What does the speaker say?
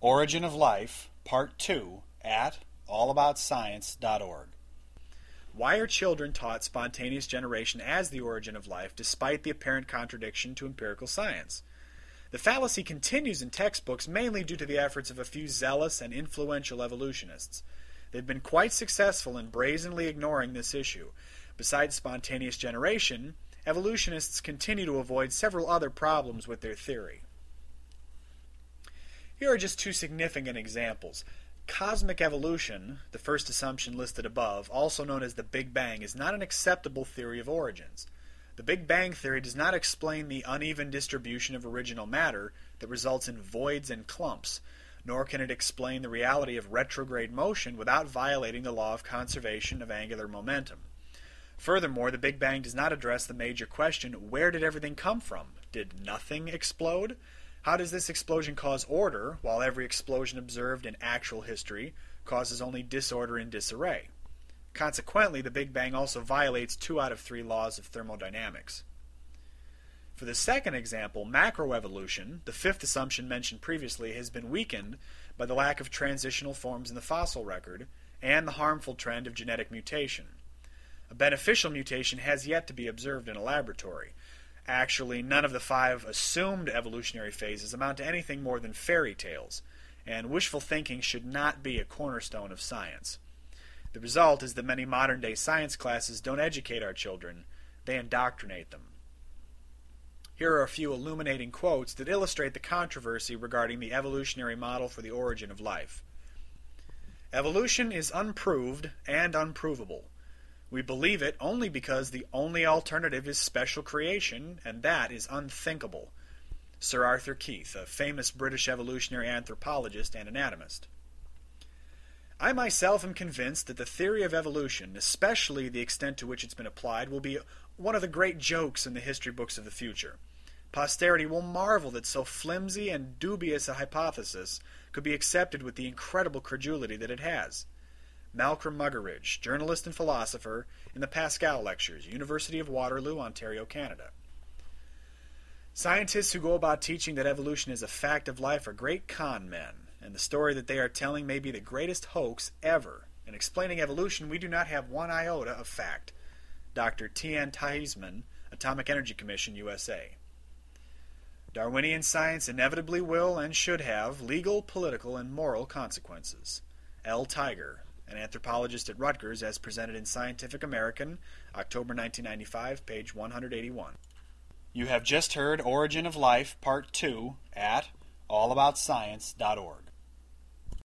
Origin of Life, Part 2, at allaboutscience.org. Why are children taught spontaneous generation as the origin of life, despite the apparent contradiction to empirical science? The fallacy continues in textbooks mainly due to the efforts of a few zealous and influential evolutionists. They've been quite successful in brazenly ignoring this issue. Besides spontaneous generation, evolutionists continue to avoid several other problems with their theory. Here are just two significant examples. Cosmic evolution, the first assumption listed above, also known as the Big Bang, is not an acceptable theory of origins. The Big Bang theory does not explain the uneven distribution of original matter that results in voids and clumps, nor can it explain the reality of retrograde motion without violating the law of conservation of angular momentum. Furthermore, the Big Bang does not address the major question, where did everything come from? Did nothing explode? How does this explosion cause order, while every explosion observed in actual history causes only disorder and disarray? Consequently, the Big Bang also violates 2 out of 3 laws of thermodynamics. For the second example, macroevolution, the fifth assumption mentioned previously, has been weakened by the lack of transitional forms in the fossil record and the harmful trend of genetic mutation. A beneficial mutation has yet to be observed in a laboratory. Actually, none of the 5 assumed evolutionary phases amount to anything more than fairy tales, and wishful thinking should not be a cornerstone of science. The result is that many modern-day science classes don't educate our children, they indoctrinate them. Here are a few illuminating quotes that illustrate the controversy regarding the evolutionary model for the origin of life. Evolution is unproved and unprovable. We believe it only because the only alternative is special creation, and that is unthinkable. Sir Arthur Keith, a famous British evolutionary anthropologist and anatomist. I myself am convinced that the theory of evolution, especially the extent to which it's been applied, will be one of the great jokes in the history books of the future. Posterity will marvel that so flimsy and dubious a hypothesis could be accepted with the incredible credulity that it has. Malcolm Muggeridge, journalist and philosopher, in the Pascal Lectures, University of Waterloo, Ontario, Canada. Scientists who go about teaching that evolution is a fact of life are great con men, and the story that they are telling may be the greatest hoax ever. In explaining evolution, we do not have one iota of fact. Dr. T.N. Theismann, Atomic Energy Commission, USA. Darwinian science inevitably will and should have legal, political, and moral consequences. L. Tiger, an anthropologist at Rutgers, as presented in Scientific American, October 1995, page 181. You have just heard Origin of Life, Part 2, at allaboutscience.org.